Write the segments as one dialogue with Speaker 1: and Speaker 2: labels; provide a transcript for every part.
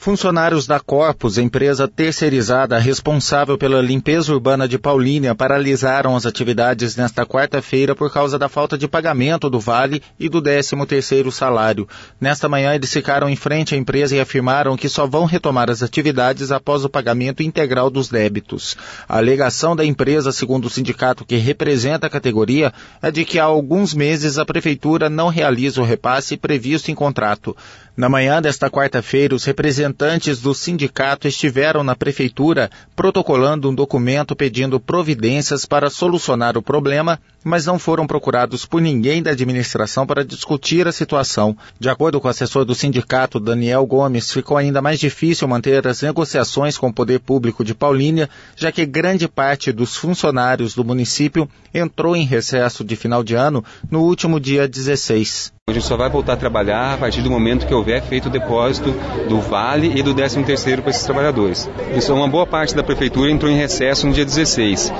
Speaker 1: Funcionários da Corpus, empresa terceirizada responsável pela limpeza urbana de Paulínia, paralisaram as atividades nesta quarta-feira por causa da falta de pagamento do Vale e do 13º salário. Nesta manhã, eles ficaram em frente à empresa e afirmaram que só vão retomar as atividades após o pagamento integral dos débitos. A alegação da empresa, segundo o sindicato que representa a categoria, é de que há alguns meses a prefeitura não realiza o repasse previsto em contrato. Na manhã desta quarta-feira, os representantes do sindicato estiveram na prefeitura protocolando um documento pedindo providências para solucionar o problema, mas não foram procurados por ninguém da administração para discutir a situação. De acordo com o assessor do sindicato, Daniel Gomes, ficou ainda mais difícil manter as negociações com o poder público de Paulínia, já que grande parte dos funcionários do município entrou em recesso de final de ano no último dia 16.
Speaker 2: A gente só vai voltar a trabalhar a partir do momento que houver feito o depósito do Vale e do 13º para esses trabalhadores. Isso, uma boa parte da prefeitura entrou em recesso no dia 16.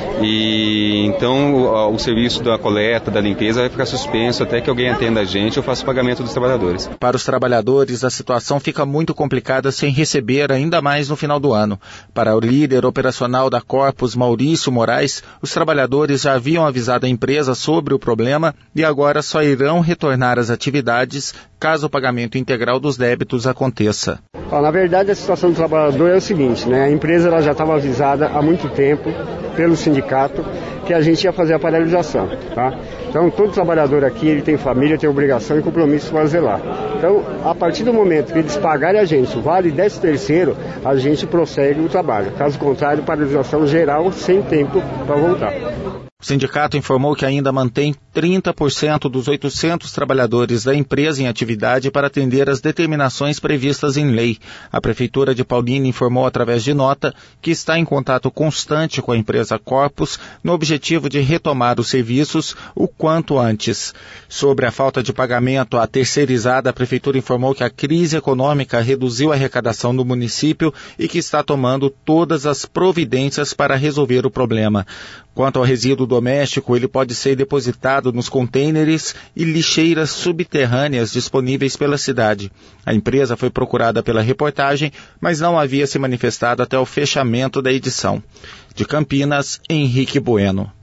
Speaker 2: E então o serviço da coleta, da limpeza vai ficar suspenso até que alguém atenda a gente ou faça o pagamento dos trabalhadores.
Speaker 1: Para os trabalhadores, a situação fica muito complicada sem receber ainda mais no final do ano. Para o líder operacional da Corpus, Maurício Moraes, os trabalhadores já haviam avisado a empresa sobre o problema e agora só irão retornar às atividades caso o pagamento integral dos débitos aconteça.
Speaker 3: Na verdade, a situação do trabalhador é o seguinte, né? A empresa ela já estava avisada há muito tempo pelo sindicato que a gente ia fazer a paralisação, tá? Então, todo trabalhador aqui, ele tem família, tem obrigação e compromisso para zelar. Então, a partir do momento que eles pagarem a gente o Vale 13º, a gente prossegue o trabalho. Caso contrário, paralisação geral sem tempo para voltar.
Speaker 1: O sindicato informou que ainda mantém 30% dos 800 trabalhadores da empresa em atividade para atender às determinações previstas em lei. A Prefeitura de Paulínia informou através de nota que está em contato constante com a empresa Corpus no objetivo de retomar os serviços o quanto antes. Sobre a falta de pagamento à terceirizada, a Prefeitura informou que a crise econômica reduziu a arrecadação do município e que está tomando todas as providências para resolver o problema. Quanto ao resíduo doméstico, ele pode ser depositado nos contêineres e lixeiras subterrâneas disponíveis pela cidade. A empresa foi procurada pela reportagem, mas não havia se manifestado até o fechamento da edição. De Campinas, Henrique Bueno.